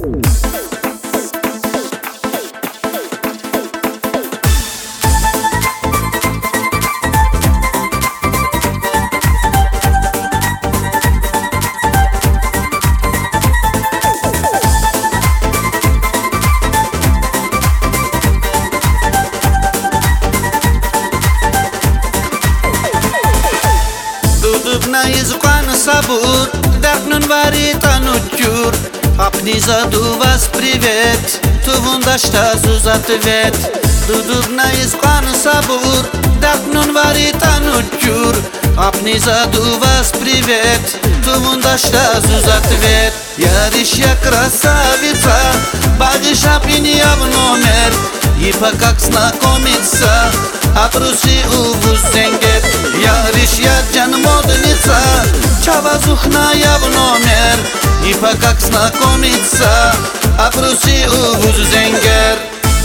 Dudubna izqan sabur, daqnun varita nutjur. Apniza вас привет, тувунда штазуз ответ. Dudubna izqan sabur, daqnun varita nutjur. Apniza вас привет, тувунда штазуз ответ. Ярища красавица, багиша пиния в номер. И по как знакомиться, отруси увуз зенгет. Яриш я джан модница, чавазухная в номер. И по как знакомиться, отруси увуз зенгер.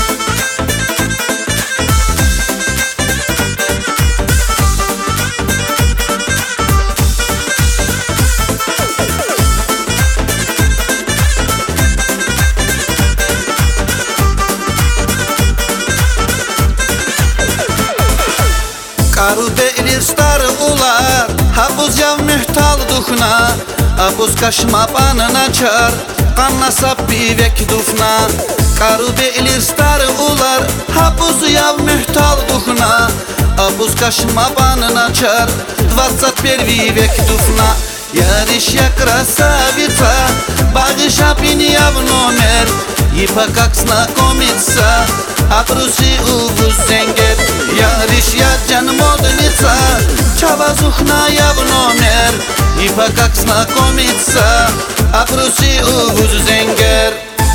Кару дейлир стары улар, хапуз яв mühtal духна. Апуз кашмапан начар, канна саппи век дуфна. Кару дейлир стары улар, хапуз яв mühtal духна. Апуз кашмапан начар, 21 век дуфна. Яриш я красавица, багиша пиния в номер. И по как знакомиться, отруси увуз зенгет. Яриш я джан модница, чавазухная в номер. И по как знакомиться, отруси увуз зенгер.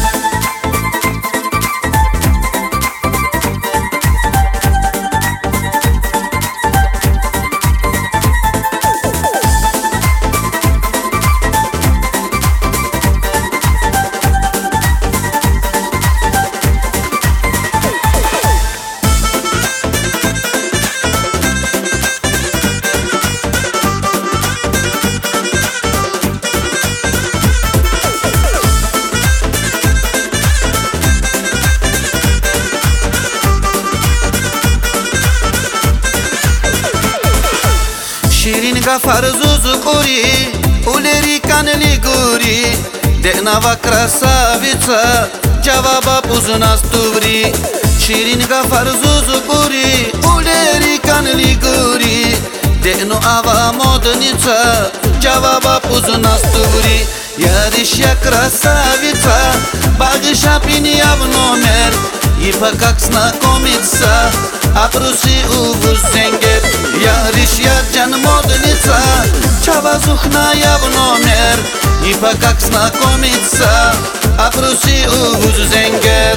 Şirin gafar zuzukuri, uleri kanli guri. Denava krasavitsa, cevaba puznas tuvri. Şirin gafar zuzukuri, uleri kanli guri. Denu ava modnica, cevaba puznas tuvri. Yarış ya krasavitsa, багиша пиния в номер. И по как знакомиться, отруси увуз зенгет. Яриш я джан модница, чавазухная в номер. И по как знакомиться, отруси увуз зенгер.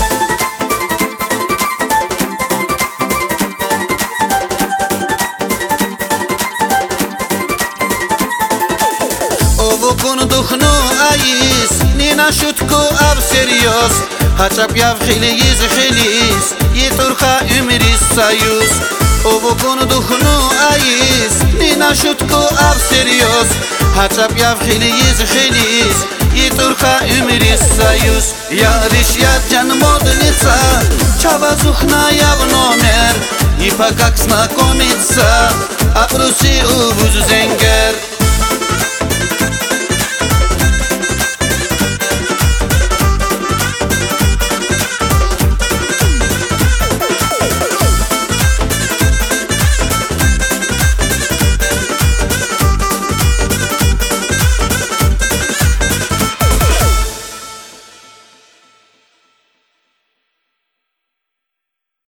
Овукун духну аис, не на шутку, а всерьез. Хачап я в хилиз, и турха умрис союз. Овукун духну аис, не на шутку, а всерьез. Хачап я в хилиз, и турха умрис союз. Яриш я джан модница, чавазухная в номер. И по как знакомиться, отруси увуз зенгер.